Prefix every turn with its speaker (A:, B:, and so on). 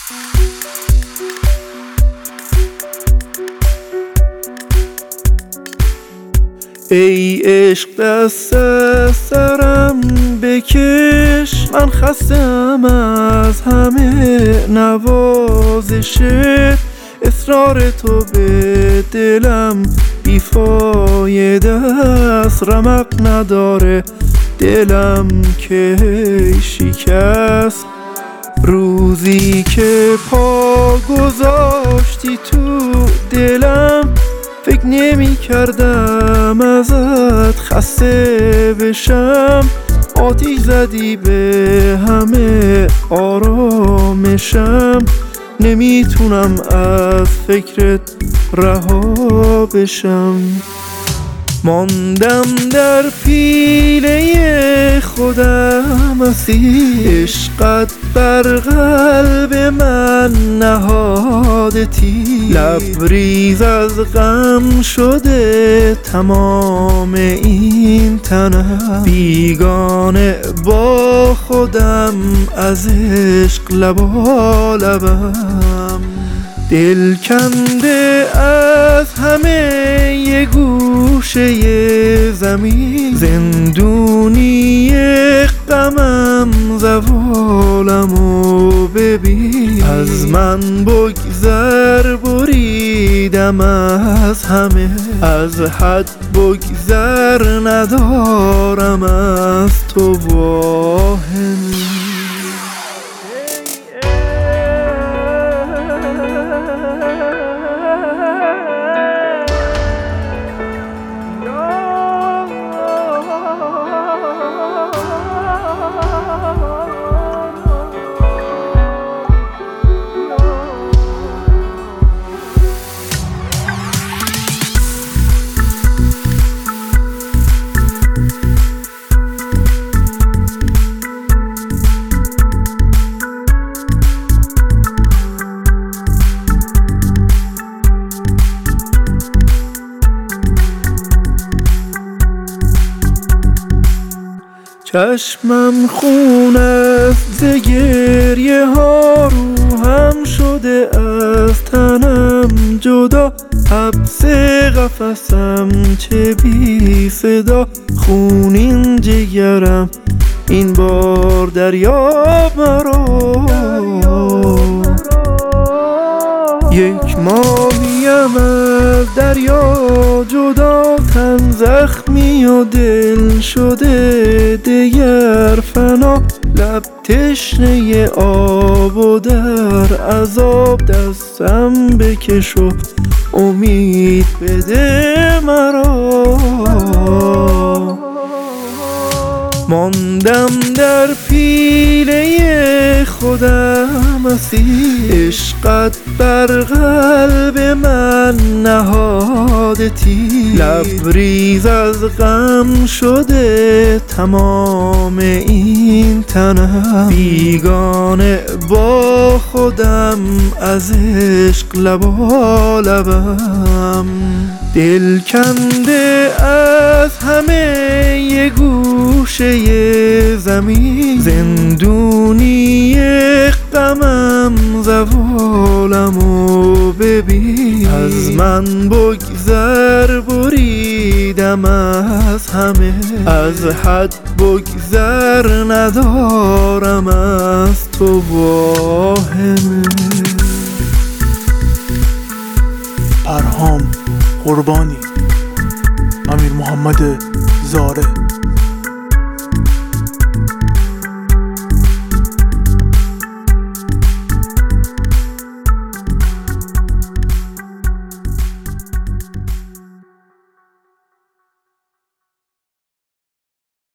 A: ای عشق دست از سرم بکش، من خستم از همه نوازشه. اصرار تو به دلم بیفایده است، رمق نداره دلم که شکست. روزی که پا گذاشتی تو دلم، فکر نمی کردم ازت خسته بشم. آتیش زدی به همه آرامشم، نمیتونم از فکرت رها بشم. ماندم در پیله خودم اسیر، عشقت بر قلب من نهاده تیر. لبریز از غم شده تمام این تنم، بیگانه با خودم از عشق لبالبم. دل کنده از همه یه گوشه زمین، زندونی غمم زوالمو ببین. از من بگذر بریدم از همه، از حد بگذر ندارم از تو واهم. چشمم خون است ز گریه ها، روحم شده از تنم جدا. حبس قفسم چه بی صدا، خونین جگرم این بار دریاب مرا. یک ماهیم از دریا جدا، تن زخمی و دل شده دگر فنا. لب تشنه آب و در عذاب، دستم بکش و امید بده مرا. ماندم در پیله خودم اسیر، عشقت بر قلب من نهاده تیر. لبریز از غم شده تمام این تنم، بیگانه با خودم از عشق لبالبم. دل کنده از همه یه گوشه زمین، زندونی غمم زوالمو ببین. از من بگذر بریدم از همه، از حد بگذر ندارم از تو واهمه.
B: پرهام قربانی، امیر محمد زاره.